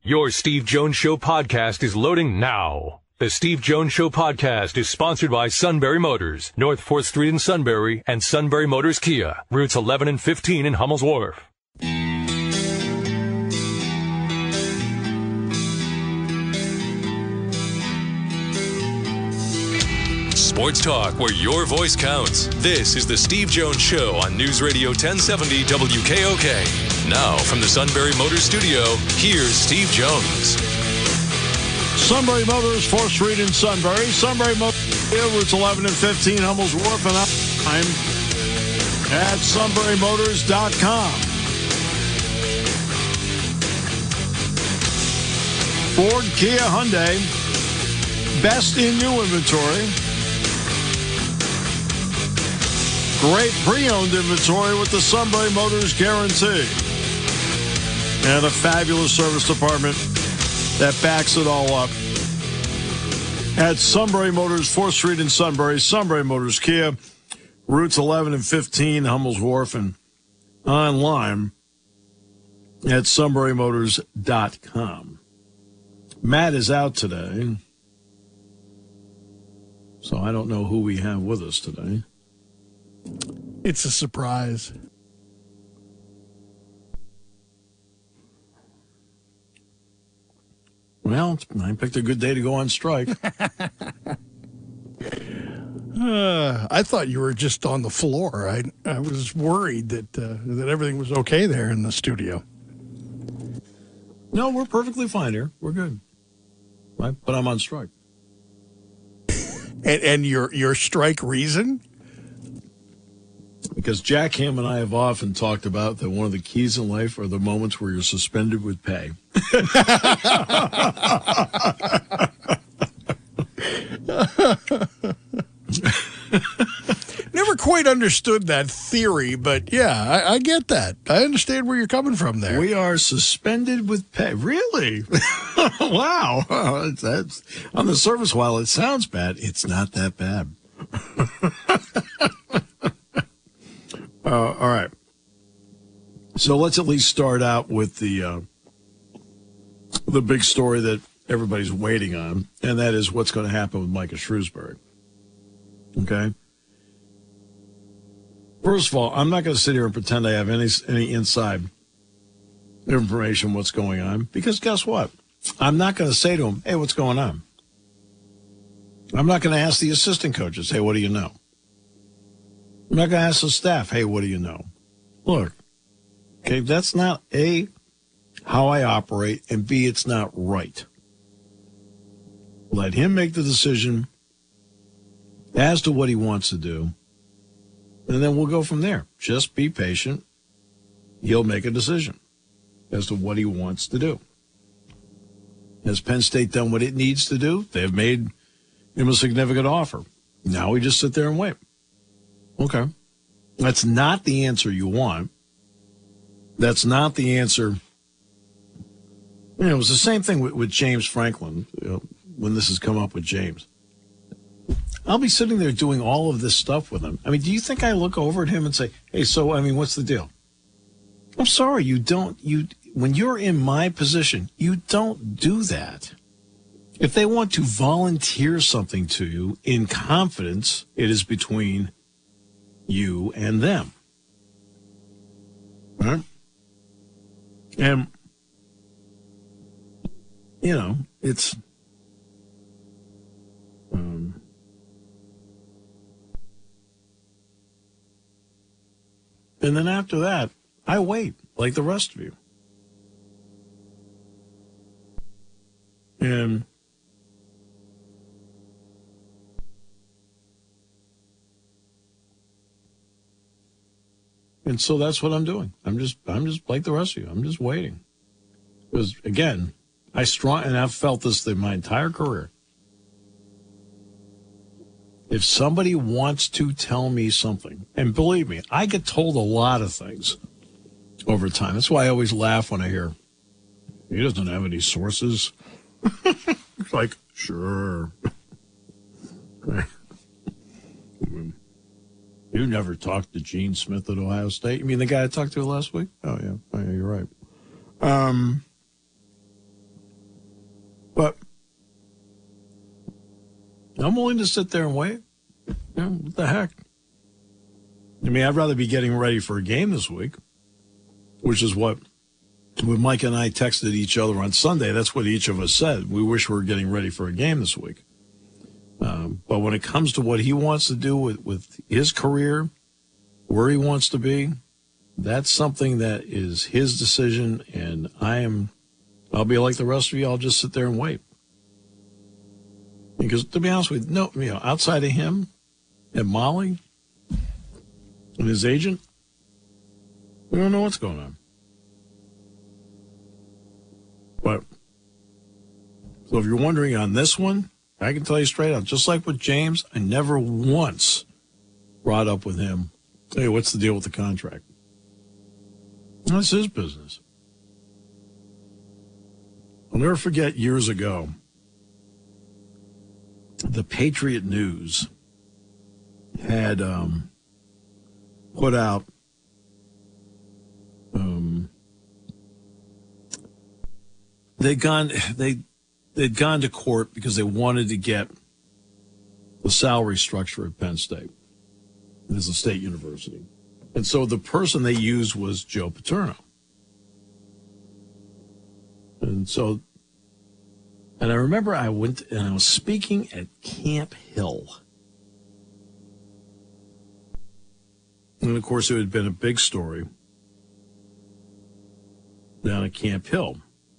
Your Steve Jones Show podcast is loading now. The Steve Jones Show podcast is sponsored by Sunbury Motors, North 4th Street in Sunbury, and Sunbury Motors Kia, routes 11 and 15 in Hummel's Wharf. Sports talk where your voice counts. This is the Steve Jones Show on News Radio 1070 WKOK. Now from the Sunbury Motors studio, here's Steve Jones. Sunbury Motors, 4th Street in Sunbury. Sunbury Motors, routes 11 and 15, Hummel's Wharf, and I'm at sunburymotors.com. Ford, Kia, Hyundai, best in new inventory. Great pre-owned inventory with the Sunbury Motors guarantee. And a fabulous service department that backs it all up. At Sunbury Motors, 4th Street in Sunbury, Sunbury Motors Kia, routes 11 and 15, Hummel's Wharf, and online at sunburymotors.com. Matt is out today, so I don't know who we have with us today. It's a surprise. Well, I picked a good day to go on strike. I thought you were just on the floor. I was worried that everything was okay there in the studio. No, we're perfectly fine here. We're good. Right? But I'm on strike. And your strike reason? Because Jack Ham and I have often talked about that one of the keys in life are the moments where you're suspended with pay. Never quite understood that theory, but yeah, I get that. I understand where you're coming from there. We are suspended with pay. Really? Wow. That's, on the surface, while it sounds bad, it's not that bad. All right. So let's at least start out with the big story that everybody's waiting on, and that is what's going to happen with Micah Shrewsbury. Okay? First of all, I'm not going to sit here and pretend I have any inside information what's going on, because guess what? I'm not going to say to him, hey, what's going on? I'm not going to ask the assistant coaches, hey, what do you know? I'm not going to ask the staff, hey, what do you know? Look, okay, that's not A, how I operate, and B, it's not right. Let him make the decision as to what he wants to do, and then we'll go from there. Just be patient. He'll make a decision as to what he wants to do. Has Penn State done what it needs to do? They've made him a significant offer. Now we just sit there and wait. Okay. That's not the answer you want. That's not the answer. You know, it was the same thing with James Franklin, when this has come up with James. I'll be sitting there doing all of this stuff with him. I mean, do you think I look over at him and say, hey, so, I mean, what's the deal? I'm sorry, when you're in my position, you don't do that. If they want to volunteer something to you in confidence, it is between you and them. All right? And, you know, it's... and then after that, I wait, like the rest of you. And so that's what I'm doing. I'm just like the rest of you. I'm just waiting. Because again, I've felt this my entire career. If somebody wants to tell me something, and believe me, I get told a lot of things over time. That's why I always laugh when I hear, he doesn't have any sources. It's like, sure. You never talked to Gene Smith at Ohio State? You mean the guy I talked to last week? Oh, yeah. Oh, yeah, you're right. I'm willing to sit there and wait. What the heck? I mean, I'd rather be getting ready for a game this week, which is what when Mike and I texted each other on Sunday, that's what each of us said. We wish we were getting ready for a game this week. But when it comes to what he wants to do with his career, where he wants to be, that's something that is his decision, and I'll be like the rest of you. I'll just sit there and wait. Because to be honest with you, outside of him and Molly and his agent, we don't know what's going on. But so if you're wondering on this one, I can tell you straight out, just like with James, I never once brought up with him, hey, what's the deal with the contract? That's his business. I'll never forget years ago, the Patriot News had put out they'd gone to court because they wanted to get the salary structure at Penn State. It is a state university. And so the person they used was Joe Paterno. And I remember I went and I was speaking at Camp Hill. And of course, it had been a big story down at Camp Hill.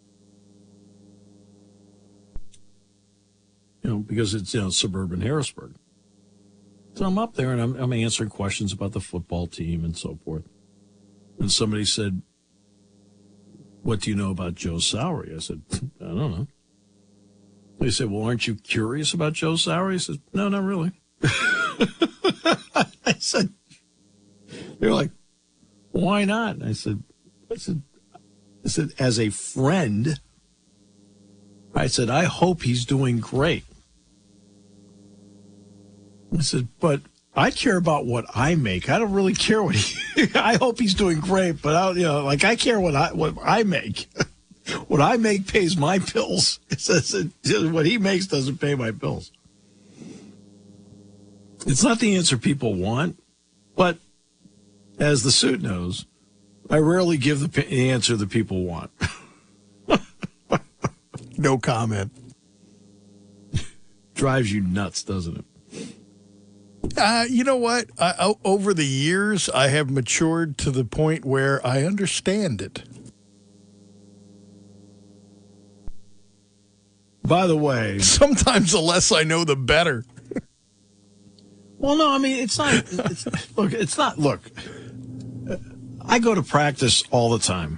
Because it's suburban Harrisburg. So I'm up there and I'm answering questions about the football team and so forth. And somebody said, what do you know about Joe's salary? I said, I don't know. They said, well, aren't you curious about Joe's salary? I said, no, not really. I said, they're like, why not? I said, as a friend, I said, I hope he's doing great. I said, but I care about what I make. I don't really care what I hope he's doing great, but I care what I make. What I make pays my bills. It says what he makes doesn't pay my bills. It's not the answer people want, but as the suit knows, I rarely give the answer that people want. No comment. Drives you nuts, doesn't it? You know what? Over the years, I have matured to the point where I understand it. By the way, sometimes the less I know, the better. Well, no, I mean, it's not. Look, I go to practice all the time.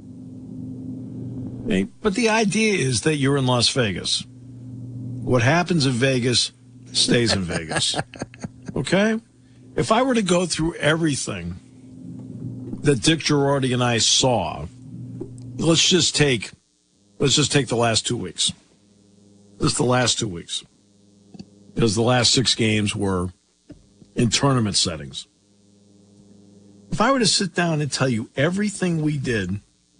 Okay? But the idea is that you're in Las Vegas. What happens in Vegas stays in Vegas. Okay? If I were to go through everything that Dick Girardi and I saw, let's just take the last 2 weeks. Just the last 2 weeks. Because the last 6 games were in tournament settings. If I were to sit down and tell you everything we did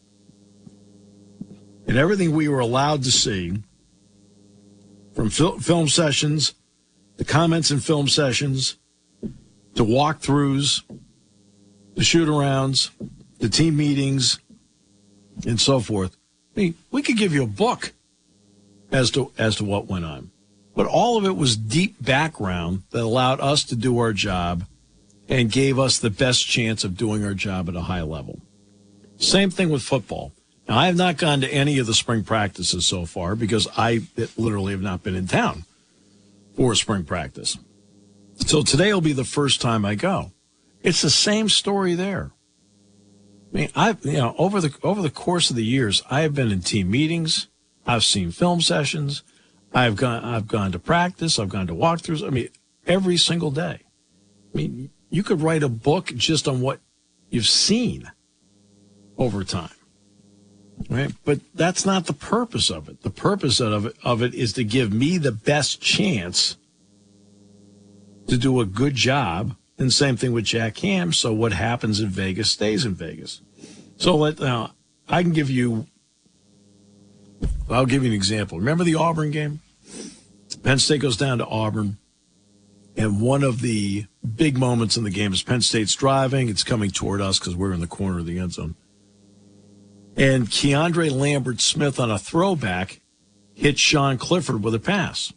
and everything we were allowed to see, from film sessions, the comments in film sessions, to walkthroughs, the shoot-arounds, the team meetings, and so forth. I mean, we could give you a book as to what went on. But all of it was deep background that allowed us to do our job and gave us the best chance of doing our job at a high level. Same thing with football. Now, I have not gone to any of the spring practices so far because I literally have not been in town for spring practice. So today will be the first time I go. It's the same story there. I mean, over the course of the years, I have been in team meetings. I've seen film sessions. I've gone to practice. I've gone to walkthroughs. I mean, every single day. I mean, you could write a book just on what you've seen over time. Right? But that's not the purpose of it. The purpose of it is to give me the best chance to do a good job. And same thing with Jack Ham. So what happens in Vegas stays in Vegas. So I'll give you an example. Remember the Auburn game? Penn State goes down to Auburn, and one of the big moments in the game is Penn State's driving. It's coming toward us because we're in the corner of the end zone. And Keandre Lambert-Smith on a throwback hit Sean Clifford with a pass.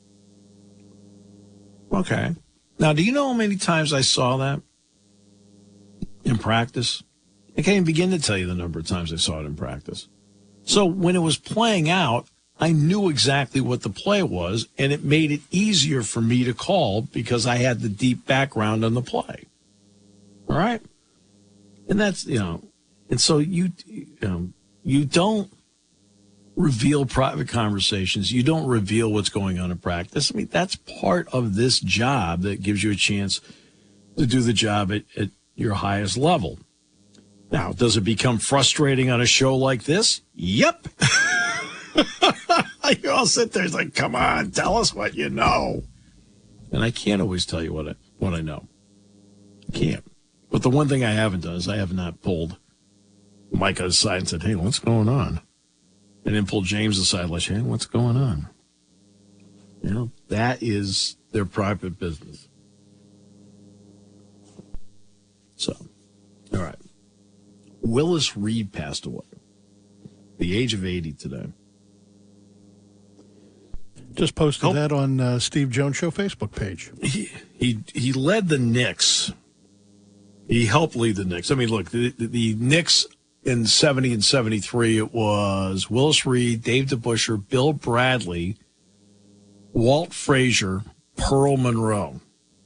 Okay. Now, do you know how many times I saw that in practice? I can't even begin to tell you the number of times I saw it in practice. So when it was playing out, I knew exactly what the play was, and it made it easier for me to call because I had the deep background on the play. All right? And that's, and so you don't reveal private conversations. You don't reveal what's going on in practice. I mean, that's part of this job that gives you a chance to do the job at your highest level. Now, does it become frustrating on a show like this? Yep. You all sit there, it's like, come on, tell us what you know. And I can't always tell you what I know. I can't. But the one thing I haven't done is I have not pulled Micah aside and said, hey, what's going on? And then pulled James aside, like, hey, what's going on? That is their private business. So, all right. Willis Reed passed away at the age of 80 today. Just posted that on Steve Jones Show Facebook page. He led the Knicks. He helped lead the Knicks. I mean, look, the Knicks in 70 and 73, it was Willis Reed, Dave DeBusschere, Bill Bradley, Walt Frazier, Pearl Monroe.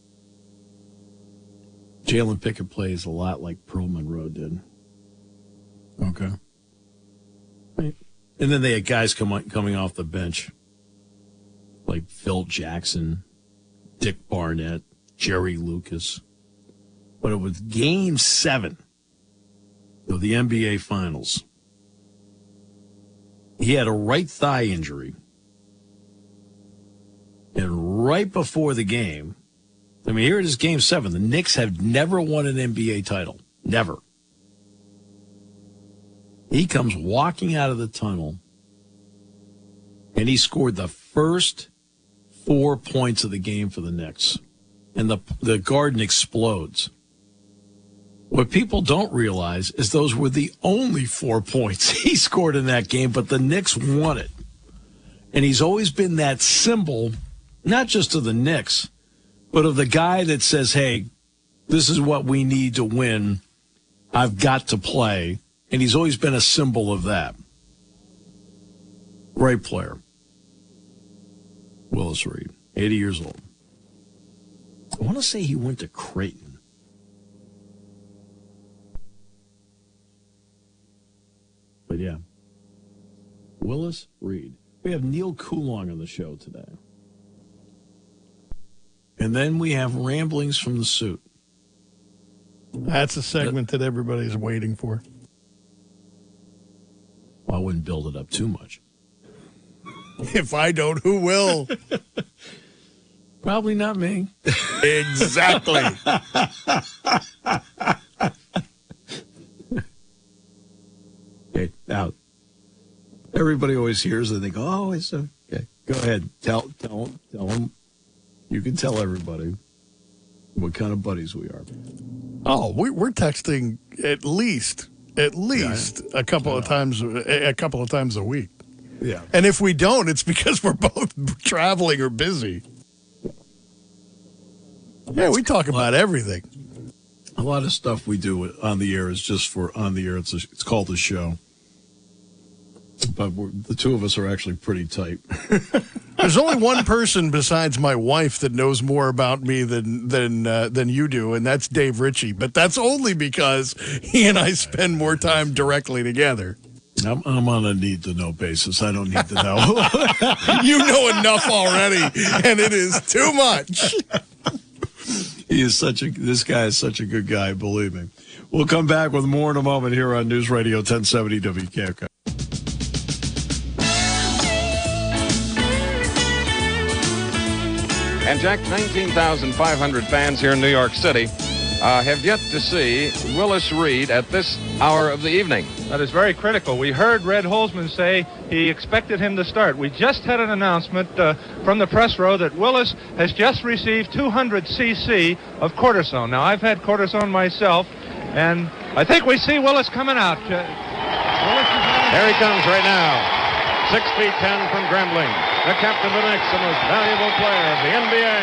Jalen Pickett plays a lot like Pearl Monroe did. Okay. Right. And then they had guys coming off the bench like Phil Jackson, Dick Barnett, Jerry Lucas. But it was Game 7 of the NBA Finals. He had a right thigh injury. And right before the game, I mean, here it is, Game 7. The Knicks have never won an NBA title. Never. He comes walking out of the tunnel, and he scored the first 4 points of the game for the Knicks. And the Garden explodes. What people don't realize is those were the only 4 points he scored in that game, but the Knicks won it. And he's always been that symbol, not just of the Knicks, but of the guy that says, hey, this is what we need to win. I've got to play. And he's always been a symbol of that. Great player. Willis Reed, 80 years old. I want to say he went to Creighton. But yeah, Willis Reed. We have Neil Coulong on the show today. And then we have Ramblings from the Suit. That's a segment that everybody's waiting for. Well, I wouldn't build it up too much. If I don't, who will? Probably not me. Exactly. Okay, now, everybody always hears and they go, oh, it's okay. Go ahead. Tell them. You can tell everybody what kind of buddies we are. Oh, we're texting at least a couple of times a week. Yeah. And if we don't, it's because we're both traveling or busy. Yeah, we talk about everything. A lot of stuff we do on the air is just for on the air. It's called the show. But the two of us are actually pretty tight. There's only one person besides my wife that knows more about me than you do, and that's Dave Ritchie. But that's only because he and I spend more time directly together. I'm on a need-to-know basis. I don't need to know. You know enough already, and it is too much. This guy is such a good guy, believe me. We'll come back with more in a moment here on News Radio 1070 WKOK. And Jack, 19,500 fans here in New York City have yet to see Willis Reed at this hour of the evening. That is very critical. We heard Red Holzman say he expected him to start. We just had an announcement from the press row that Willis has just received 200 cc of cortisone. Now, I've had cortisone myself, and I think we see Willis coming out. Here he comes right now. 6 feet 10 from Grambling. The captain, the next, the most valuable player of the NBA.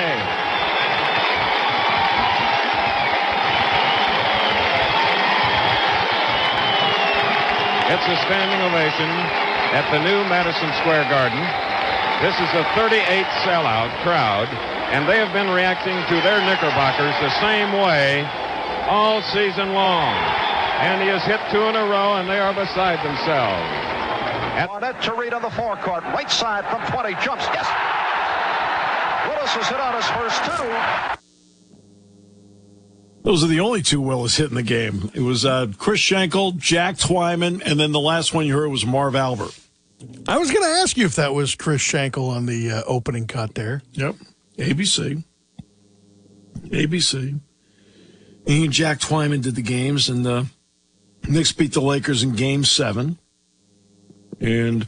It's a standing ovation at the new Madison Square Garden. This is a 38 sellout crowd, and they have been reacting to their Knickerbockers the same way all season long. And he has hit 2 in a row, and they are beside themselves. Barnett to Reed on the forecourt. Right side from 20. Jumps. Yes. Willis has hit on his first 2. Those are the only 2 Willis hit in the game. It was Chris Schenkel, Jack Twyman, and then the last one you heard was Marv Albert. I was going to ask you if that was Chris Schenkel on the opening cut there. Yep. ABC. He and Jack Twyman did the games, and the Knicks beat the Lakers in Game 7. And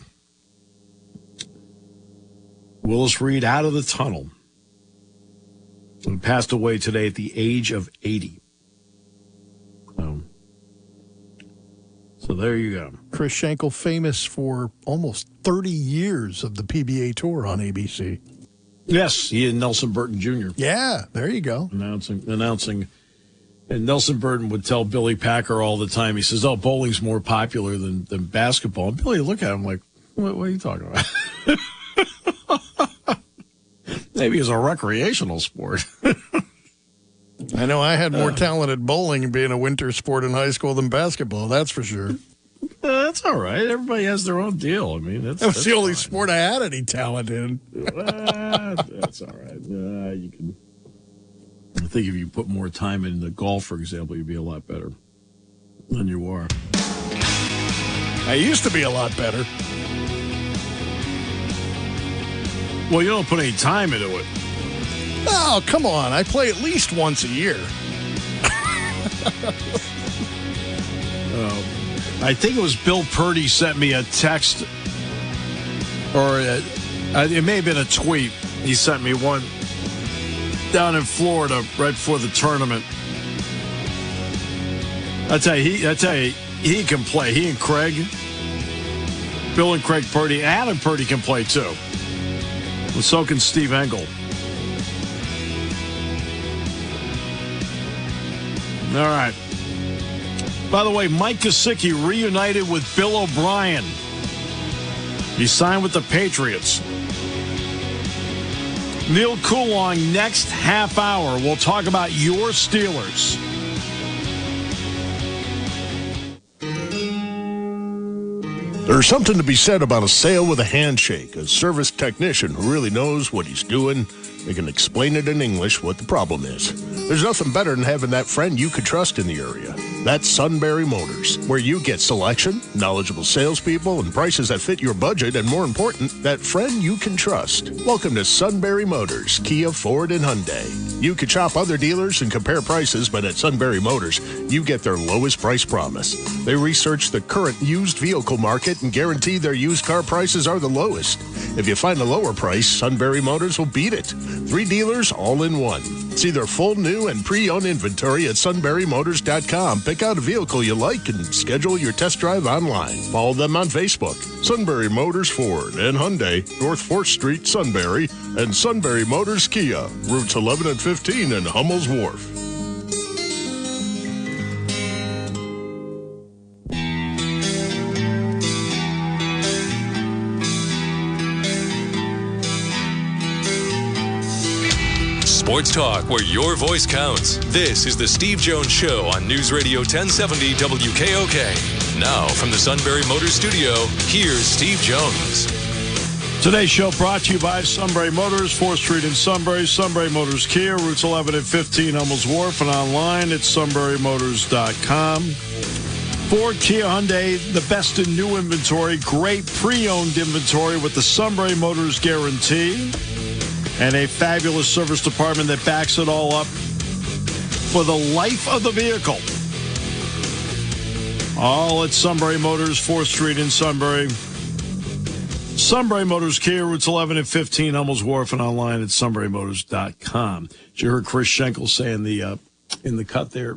Willis Reed out of the tunnel and passed away today at the age of 80. So there you go. Chris Schenkel, famous for almost 30 years of the PBA Tour on ABC. Yes, he and Nelson Burton Jr. Yeah, there you go. Announcing. And Nelson Burton would tell Billy Packer all the time, he says, bowling's more popular than basketball. And Billy would look at him like, what are you talking about? Maybe it's a recreational sport. I know I had more talent at bowling being a winter sport in high school than basketball, that's for sure. That's all right. Everybody has their own deal. I mean, that was the only sport I had any talent in. That's all right. You can. I think if you put more time in the golf, for example, you'd be a lot better than you are. I used to be a lot better. Well, you don't put any time into it. Oh, come on. I play at least once a year. I think it was Bill Purdy sent me a text, or it may have been a tweet. He sent me one down in Florida right before the tournament. I tell you, he can play. He and Craig, Bill and Craig Purdy, Adam Purdy can play too. And so can Steve Engel. All right. By the way, Mike Gesicki reunited with Bill O'Brien. He signed with the Patriots. Neil Coulong, next half hour. We'll talk about your Steelers. There's something to be said about a sale with a handshake, a service technician who really knows what he's doing. They can explain it in English what the problem is. There's nothing better than having that friend you could trust in the area. That's Sunbury Motors, where you get selection, knowledgeable salespeople, and prices that fit your budget, and more important, that friend you can trust. Welcome to Sunbury Motors, Kia, Ford, and Hyundai. You could shop other dealers and compare prices, but at Sunbury Motors, you get their lowest price promise. They research the current used vehicle market and guarantee their used car prices are the lowest. If you find a lower price, Sunbury Motors will beat it. 3 dealers all in one. See their full new and pre-owned inventory at sunburymotors.com. Pick out a vehicle you like and schedule your test drive online. Follow them on Facebook. Sunbury Motors Ford and Hyundai, North 4th Street, Sunbury, and Sunbury Motors Kia, routes 11 and 15 in Hummel's Wharf. Sports talk where your voice counts. This is the Steve Jones Show on News Radio 1070 WKOK. Now from the Sunbury Motors Studio, here's Steve Jones. Today's show brought to you by Sunbury Motors, 4th Street in Sunbury, Sunbury Motors Kia, routes 11 and 15, Hummel's Wharf, and online at sunburymotors.com. Ford, Kia, Hyundai, the best in new inventory, great pre-owned inventory with the Sunbury Motors guarantee, and a fabulous service department that backs it all up for the life of the vehicle. All at Sunbury Motors, 4th Street in Sunbury. Sunbury Motors Kia, routes 11 and 15, Hummels Wharf, and online at sunburymotors.com. Did you hear Chris Schenkel say in the cut there,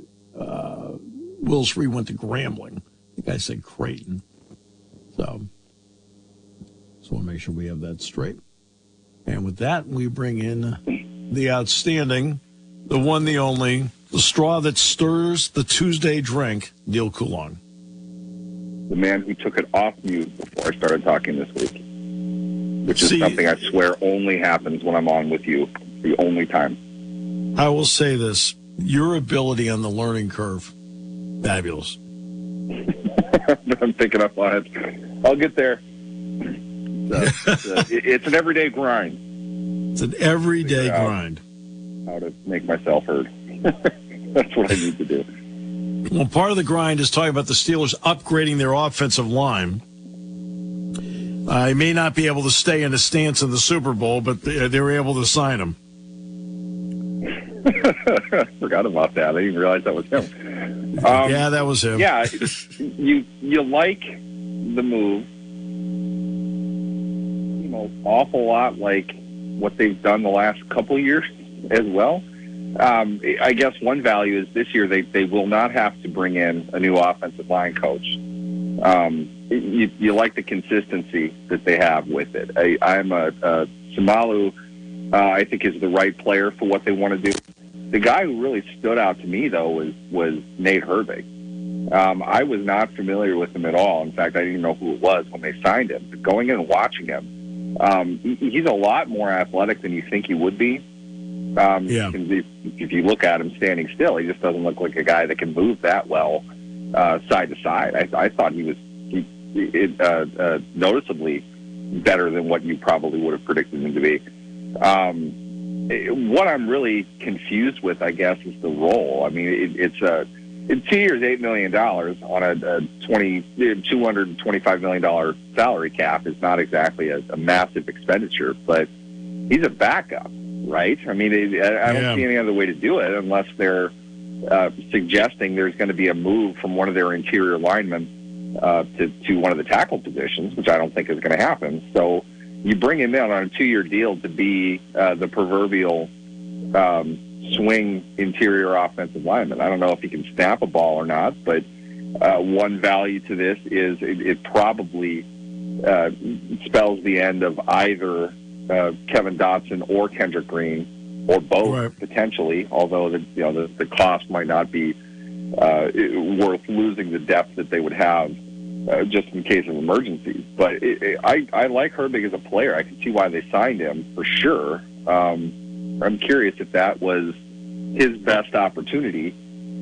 Will Sree went to Grambling. I think I said Creighton. So, just want to make sure we have that straight. And with that, we bring in the outstanding, the one, the only, the straw that stirs the Tuesday drink, Neil Coulon. The man who took it off mute before I started talking this week, which is something I swear only happens when I'm on with you. It's the only time. I will say this. Your ability on the learning curve, fabulous. I'm picking up on it. I'll get there. It's an everyday grind. It's an everyday grind. How to make myself heard. That's what I need to do. Well, part of the grind is talking about the Steelers upgrading their offensive line. I may not be able to stay in a stance in the Super Bowl, but they were able to sign him. Forgot about that. I didn't realize that was him. Yeah, that was him. Yeah, you like the move. You know, awful lot like what they've done the last couple of years as well. I guess one value is this year they will not have to bring in a new offensive line coach. You like the consistency that they have with it. I'm a Samalu, I think, is the right player for what they want to do. The guy who really stood out to me, though, was Nate Herbig. I was not familiar with him at all. In fact, I didn't even know who it was when they signed him. But going in and watching him, he's a lot more athletic than you think he would be. If you look at him standing still, he just doesn't look like a guy that can move that well side to side. I thought he was noticeably better than what you probably would have predicted him to be. What I'm really confused with, I guess, is the role. I mean, it's 2 years, $8 million on a $225 million salary cap is not exactly a massive expenditure, but he's a backup, right? I mean, I don't see any other way to do it unless they're suggesting there's going to be a move from one of their interior linemen to one of the tackle positions, which I don't think is going to happen. So you bring him in on a 2-year deal to be the proverbial swing interior offensive lineman. I don't know if he can snap a ball or not, but one value to this is it probably spells the end of either Kevin Dotson or Kendrick Green, or both potentially. Although the cost might not be worth losing the depth that they would have just in case of emergencies. But I like Herbig as a player. I can see why they signed him for sure. I'm curious if that was his best opportunity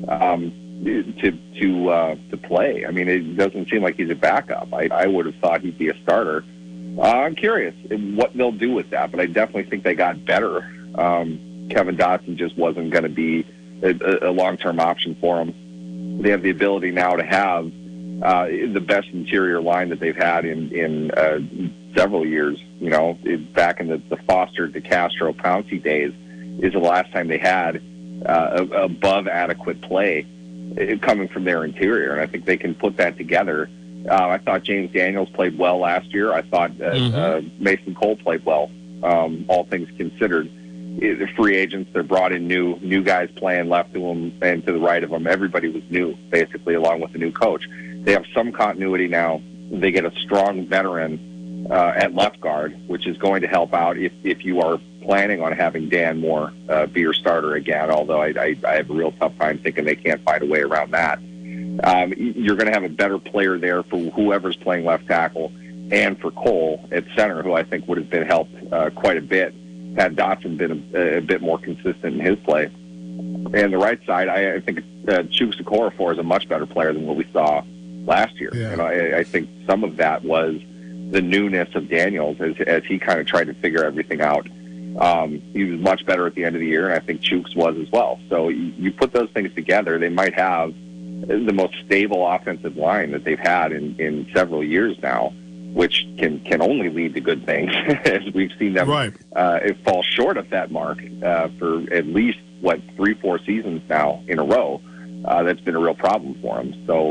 to play. I mean, it doesn't seem like he's a backup. I would have thought he'd be a starter. I'm curious what they'll do with that, but I definitely think they got better. Kevin Dotson just wasn't going to be a long-term option for them. They have the ability now to have the best interior line that they've had in several years. You know, back in the Foster, DeCastro, Pouncey days is the last time they had above adequate play coming from their interior, and I think they can put that together. I thought James Daniels played well last year. I thought Mason Cole played well, all things considered. The free agents, they're brought in new guys playing left to them and to the right of them. Everybody was new, basically, along with the new coach. They have some continuity now. They get a strong veteran at left guard, which is going to help out if you are planning on having Dan Moore be your starter again, although I have a real tough time thinking they can't find a way around that. You're going to have a better player there for whoever's playing left tackle and for Cole at center, who I think would have been helped quite a bit had Dotson been a bit more consistent in his play. And the right side, I think Chuks Okorafor is a much better player than what we saw last year. Yeah. And I think some of that was the newness of Daniels as he kind of tried to figure everything out. He was much better at the end of the year, and I think Chuks was as well. So you put those things together, they might have the most stable offensive line that they've had in several years now, which can only lead to good things, as we've seen them fall short of that mark for at least, 3-4 seasons now in a row. That's been a real problem for them. So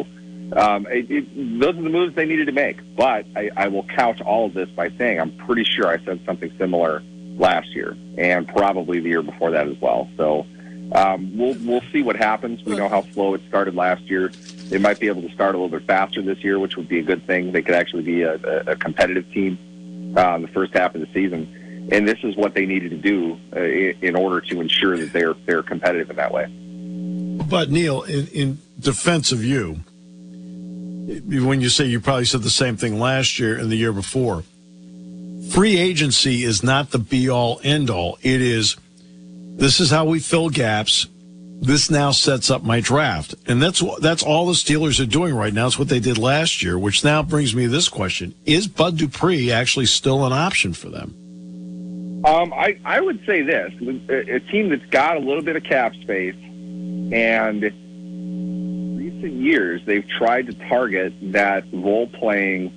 Those are the moves they needed to make. But I will couch all of this by saying I'm pretty sure I said something similar last year and probably the year before that as well. So we'll see what happens. We know how slow it started last year. They might be able to start a little bit faster this year, which would be a good thing. They could actually be a competitive team in the first half of the season. And this is what they needed to do in order to ensure that they're competitive in that way. But, Neil, in defense of you, when you say you probably said the same thing last year and the year before, free agency is not the be-all, end-all. It is, this is how we fill gaps. This now sets up my draft. And that's all the Steelers are doing right now. It's what they did last year, which now brings me to this question. Is Bud Dupree actually still an option for them? I would say this. A team that's got a little bit of cap space, and recent years they've tried to target that role-playing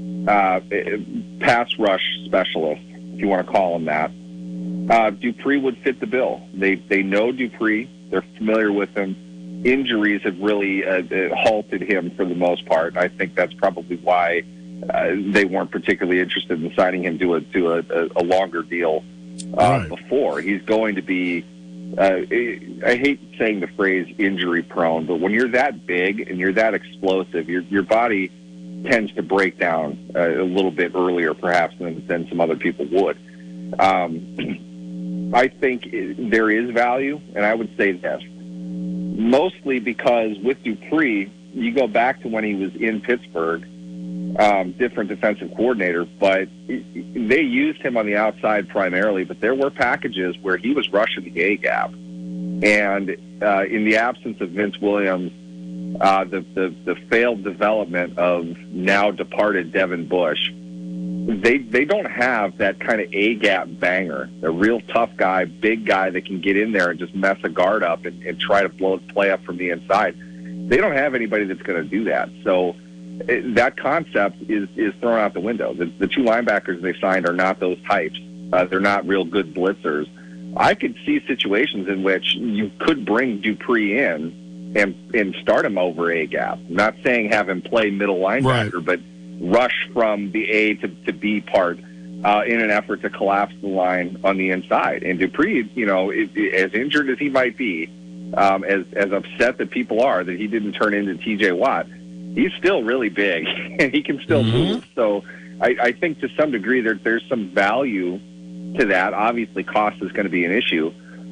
pass rush specialist, if you want to call him that. Dupree would fit the bill. They know Dupree. They're familiar with him. Injuries have really halted him for the most part. I think that's probably why they weren't particularly interested in signing him to a longer deal before. He's going to be, I hate saying the phrase injury prone, but when you're that big and you're that explosive, your body tends to break down a little bit earlier perhaps than some other people would. I think there is value, and I would say this, mostly because with Dupree, you go back to when he was in Pittsburgh, different defensive coordinator, but they used him on the outside primarily, but there were packages where he was rushing the A-gap. And in the absence of Vince Williams, the failed development of now departed Devin Bush, they don't have that kind of A-gap banger, a real tough guy, big guy that can get in there and just mess a guard up and try to blow the play up from the inside. They don't have anybody that's going to do that. So that concept is thrown out the window. The two linebackers they signed are not those types. They're not real good blitzers. I could see situations in which you could bring Dupree in and start him over A-gap. I'm not saying have him play middle linebacker, but rush from the A to B part in an effort to collapse the line on the inside. And Dupree, as injured as he might be, as upset that people are that he didn't turn into T.J. Watt, he's still really big, and he can still move. So I think to some degree there's some value to that. Obviously, cost is going to be an issue.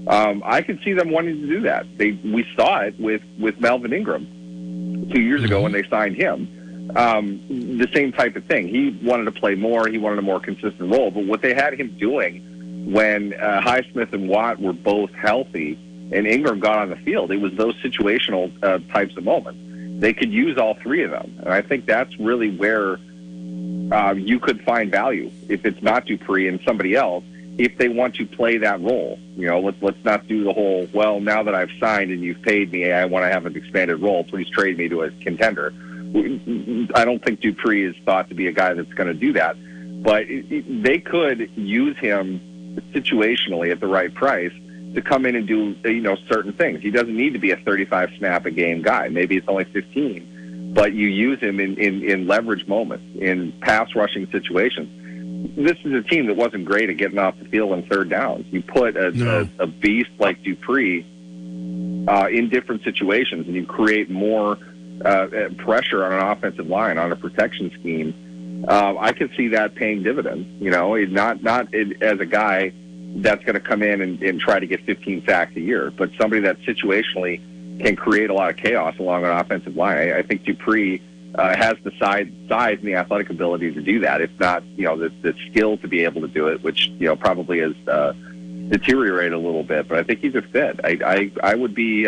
I could see them wanting to do that. We saw it with Melvin Ingram 2 years ago when they signed him. The same type of thing. He wanted to play more. He wanted a more consistent role. But what they had him doing when Highsmith and Watt were both healthy and Ingram got on the field, it was those situational types of moments. They could use all three of them. And I think that's really where you could find value if it's not Dupree and somebody else, if they want to play that role. Let's not do the whole, well, now that I've signed and you've paid me, I want to have an expanded role. Please trade me to a contender. I don't think Dupree is thought to be a guy that's going to do that. But they could use him situationally at the right price to come in and do certain things. He doesn't need to be a 35 snap a game guy. Maybe it's only 15, but you use him in leverage moments, in pass rushing situations. This is a team that wasn't great at getting off the field on third downs. You put a beast like Dupree in different situations, and you create more pressure on an offensive line, on a protection scheme. I could see that paying dividends. Not as a guy that's going to come in and try to get 15 sacks a year, but somebody that situationally can create a lot of chaos along an offensive line. I think Dupree has the size and the athletic ability to do that, if not, the skill to be able to do it, which, probably has deteriorated a little bit. But I think he's a fit. I would be...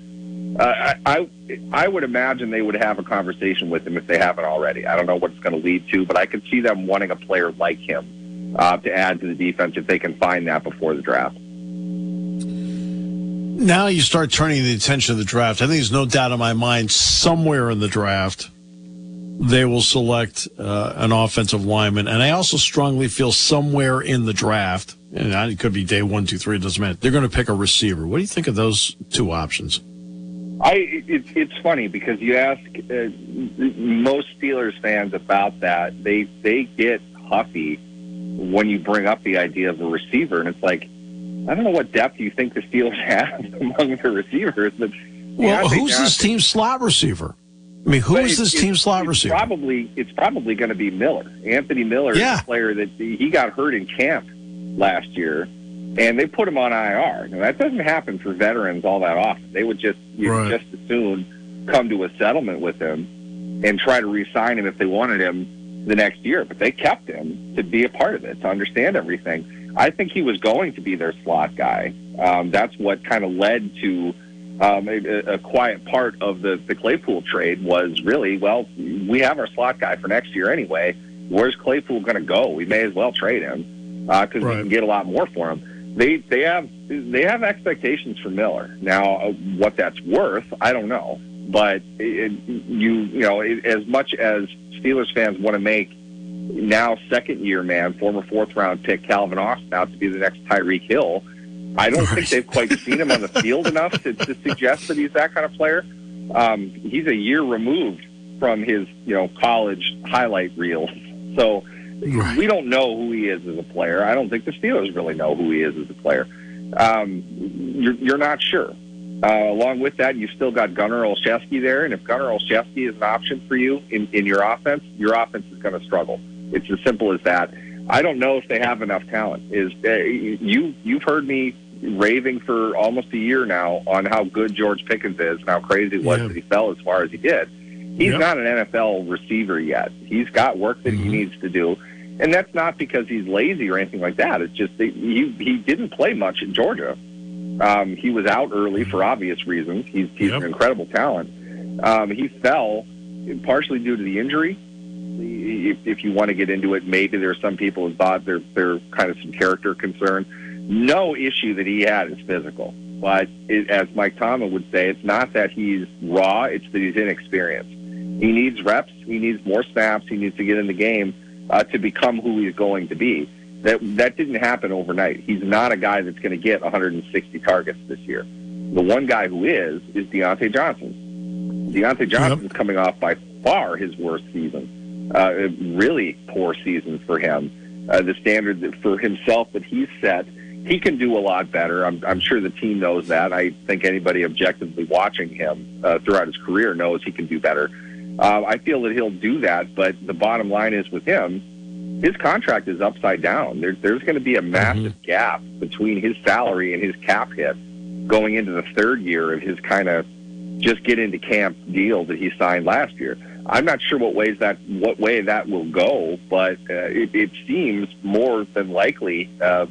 I would imagine they would have a conversation with him if they haven't already. I don't know what it's going to lead to, but I could see them wanting a player like him to add to the defense if they can find that before the draft. Now you start turning the attention to the draft. I think there's no doubt in my mind somewhere in the draft they will select an offensive lineman. And I also strongly feel somewhere in the draft, and it could be day 1, 2, 3, it doesn't matter, they're going to pick a receiver. What do you think of those two options? It's funny because you ask most Steelers fans about that, they get huffy when you bring up the idea of a receiver, and it's like, I don't know what depth you think the Steelers have among the receivers, but who's this team's slot receiver? I mean, who is this team's slot receiver? It's probably going to be Miller. Anthony Miller is a player that he got hurt in camp last year, and they put him on IR. Now, that doesn't happen for veterans all that often. They would just as soon come to a settlement with him and try to re-sign him if they wanted him the next year. But they kept him to be a part of it, to understand everything. I think he was going to be their slot guy. That's what kind of led to a quiet part of the Claypool trade was really, well, we have our slot guy for next year anyway. Where's Claypool going to go? We may as well trade him because we can get a lot more for him. They have expectations for Miller. Now, what that's worth, I don't know. But as much as Steelers fans want to make now second-year man, former fourth-round pick Calvin Austin out to be the next Tyreek Hill, I don't think they've quite seen him on the field enough to suggest that he's that kind of player. He's a year removed from his college highlight reels, so we don't know who he is as a player. I don't think the Steelers really know who he is as a player. You're not sure. Along with that, you've still got Gunnar Olszewski there, and if Gunnar Olszewski is an option for you in your offense is going to struggle. It's as simple as that. I don't know if they have enough talent. You've heard me raving for almost a year now on how good George Pickens is and how crazy it was that he fell as far as he did. He's not an NFL receiver yet. He's got work that he needs to do, and that's not because he's lazy or anything like that. It's just that he didn't play much in Georgia. He was out early for obvious reasons. He's an incredible talent. He fell partially due to the injury. If you want to get into it, maybe there are some people who thought there kind of some character concern. No issue that he had is physical. But as Mike Tomlin would say, it's not that he's raw, it's that he's inexperienced. He needs reps. He needs more snaps. He needs to get in the game to become who he's going to be. That didn't happen overnight. He's not a guy that's going to get 160 targets this year. The one guy who is Deontay Johnson. Deontay Johnson's coming off by far his worst season. A really poor season for him. The standard for himself that he's set, he can do a lot better. I'm sure the team knows that. I think anybody objectively watching him throughout his career knows he can do better. I feel that he'll do that, but the bottom line is with him, his contract is upside down. There's going to be a massive gap between his salary and his cap hit going into the third year of his kind of just get into camp deal that he signed last year. I'm not sure what way that will go, but it seems more than likely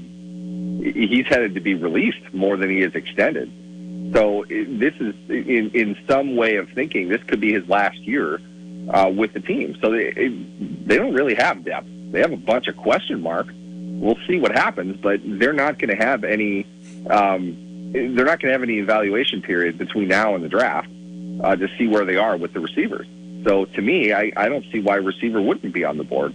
he's headed to be released more than he is extended. So this is, in some way of thinking, this could be his last year with the team. So they don't really have depth. They have a bunch of question marks. We'll see what happens, but they're not going to have any. They're not going to have any evaluation period between now and the draft to see where they are with the receivers. So to me, I don't see why receiver wouldn't be on the board.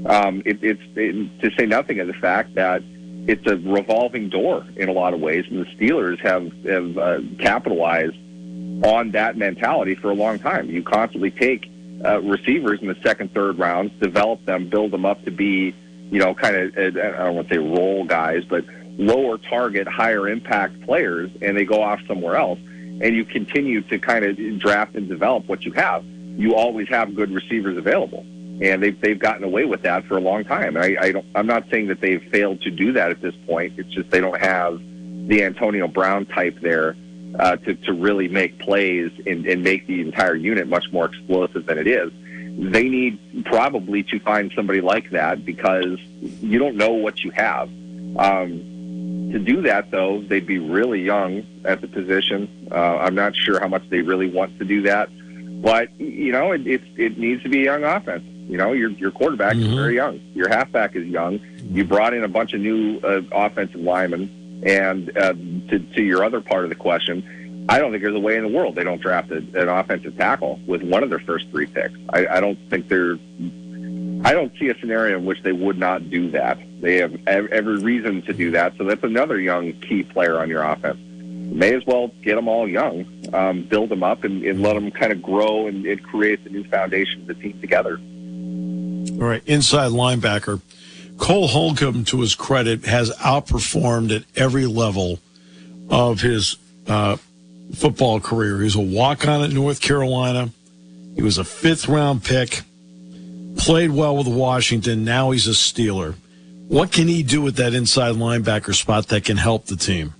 To say nothing of the fact that it's a revolving door in a lot of ways, and the Steelers have capitalized on that mentality for a long time. You constantly take receivers in the second, third rounds, develop them, build them up to be, kind of, I don't want to say role guys, but lower target, higher impact players, and they go off somewhere else. And you continue to kind of draft and develop what you have. You always have good receivers available, and they've gotten away with that for a long time. I'm not saying that they've failed to do that at this point. It's just they don't have the Antonio Brown type there to really make plays and make the entire unit much more explosive than it is. They need probably to find somebody like that because you don't know what you have. To do that, though, they'd be really young at the position. I'm not sure how much they really want to do that. But, it needs to be a young offense. Your quarterback is very young. Your halfback is young. You brought in a bunch of new offensive linemen. And to your other part of the question, I don't think there's a way in the world they don't draft an offensive tackle with one of their first three picks. I don't see a scenario in which they would not do that. They have every reason to do that. So that's another young key player on your offense. May as well get them all young build him up, and let him kind of grow and it creates a new foundation of the team together. All right, inside linebacker. Cole Holcomb, to his credit, has outperformed at every level of his football career. He was a walk-on at North Carolina. He was a fifth-round pick, played well with Washington. Now he's a Steeler. What can he do with that inside linebacker spot that can help the team?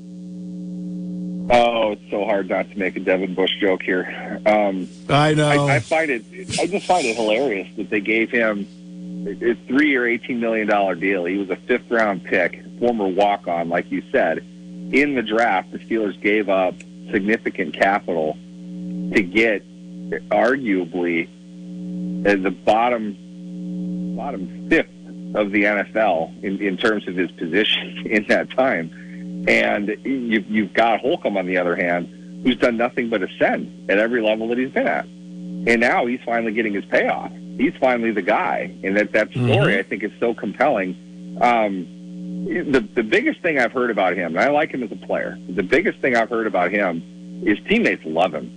Oh, it's so hard not to make a Devin Bush joke here. I know. I just find it hilarious that they gave him a 3-year, $18 million deal. He was a fifth-round pick, former walk-on, like you said. In the draft, the Steelers gave up significant capital to get arguably the bottom fifth of the NFL in terms of his position in that time. And you've got Holcomb, on the other hand, who's done nothing but ascend at every level that he's been at. And now he's finally getting his payoff. He's finally the guy. And that story, I think, is so compelling. The biggest thing I've heard about him, and I like him as a player, the biggest thing I've heard about him is teammates love him.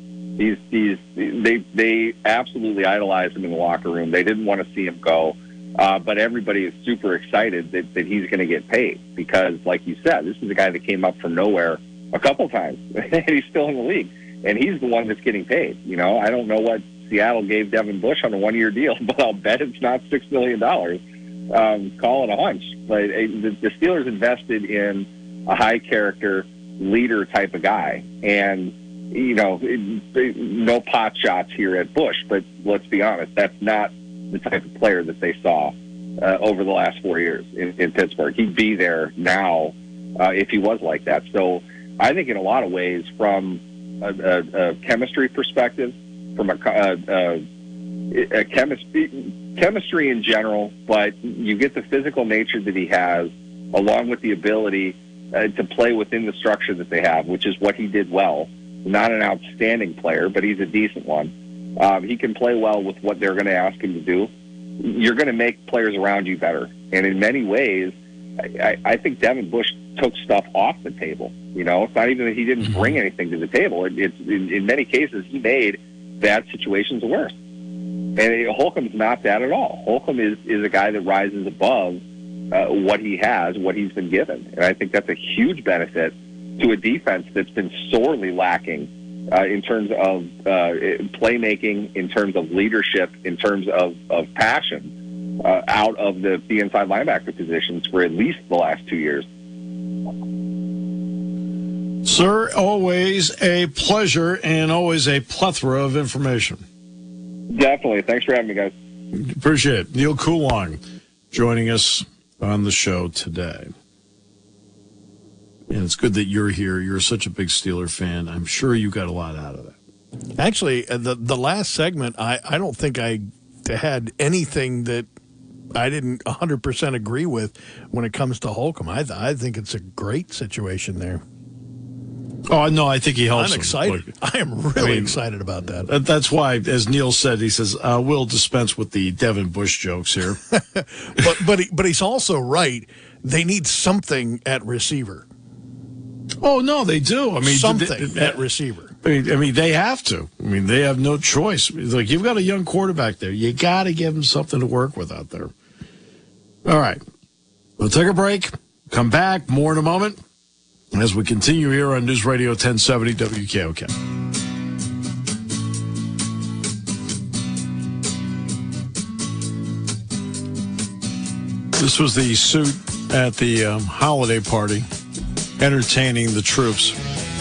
They absolutely idolize him in the locker room. They didn't want to see him go. But everybody is super excited that he's going to get paid because, like you said, this is a guy that came up from nowhere a couple times, and he's still in the league. And he's the one that's getting paid. You know, I don't know what Seattle gave Devin Bush on a one-year deal, but I'll bet it's not $6 million. Call it a hunch. But the Steelers invested in a high-character leader type of guy. And, you know, no pot shots here at Bush, but let's be honest, that's not the type of player that they saw over the last 4 years in Pittsburgh. He'd be there now if he was like that. So I think in a lot of ways, from a chemistry perspective, from a chemistry in general, but you get the physical nature that he has, along with the ability to play within the structure that they have, which is what he did well. Not an outstanding player, but he's a decent one. He can play well with what they're going to ask him to do. You're going to make players around you better. And in many ways, I think Devin Bush took stuff off the table. You know, it's not even that he didn't bring anything to the table. It's in many cases, he made bad situations worse. And Holcomb's not that at all. Holcomb is a guy that rises above what he has, what he's been given. And I think that's a huge benefit to a defense that's been sorely lacking in terms of playmaking, in terms of leadership, in terms of passion out of the inside linebacker positions for at least the last 2 years. Sir, always a pleasure and always a plethora of information. Definitely. Thanks for having me, guys. Appreciate it. Neil Coulon joining us on the show today. And it's good that you're here. You're such a big Steeler fan. I'm sure you got a lot out of that. Actually, the last segment, I don't think I had anything that I didn't 100% agree with when it comes to Holcomb. I think it's a great situation there. Oh, no, I think he helps. I'm excited. Look, I am really excited about that. That's why, as Neil said, he says, we'll dispense with the Devin Bush jokes here. but he's also right. They need something at receiver. Oh, no, they do. I mean, something at receiver. I mean, they have to. I mean, they have no choice. It's like, you've got a young quarterback there. You got to give him something to work with out there. All right. We'll take a break. Come back. More in a moment as we continue here on News Radio 1070 WKOK. This was the suit at the holiday party, entertaining the troops.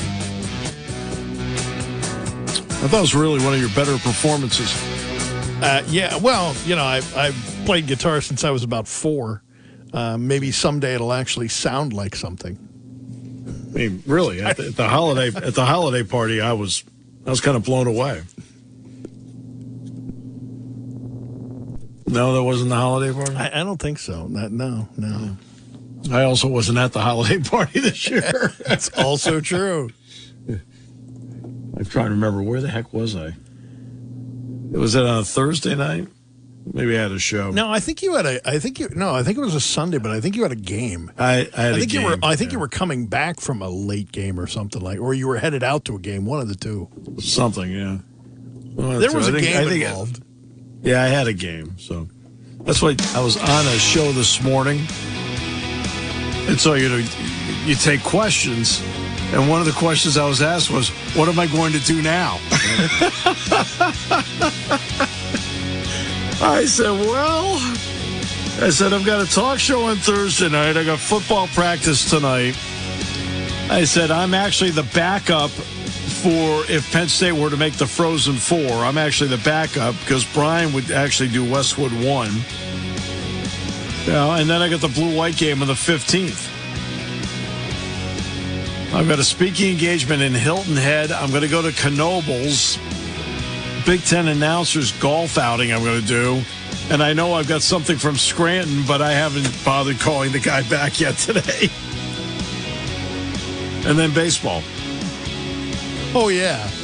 I thought it was really one of your better performances. Yeah, well, you know, I've played guitar since I was about 4. Maybe someday it'll actually sound like something. I mean, really, at the holiday party, I was kind of blown away. No, that wasn't the holiday party? I don't think so. No. I also wasn't at the holiday party this year. That's also true. I'm trying to remember, where the heck was I? Was it on a Thursday night? Maybe I had a show. No, I think you had I think it was a Sunday, but I think you had a game. I had a game. I think you were coming back from a late game or something or you were headed out to a game, one of the two. Something, yeah. There was a game involved. Yeah, I had a game, so that's why I was on a show this morning. And so, you take questions, and one of the questions I was asked was, what am I going to do now? I said, I've got a talk show on Thursday night. I got football practice tonight. I said, I'm actually the backup for if Penn State were to make the Frozen Four. I'm actually the backup because Brian would actually do Westwood 1. And then I got the blue-white game on the 15th. I've got a speaking engagement in Hilton Head. I'm going to go to Knoebels. Big Ten announcers golf outing I'm going to do. And I know I've got something from Scranton, but I haven't bothered calling the guy back yet today. And then baseball. Oh, yeah.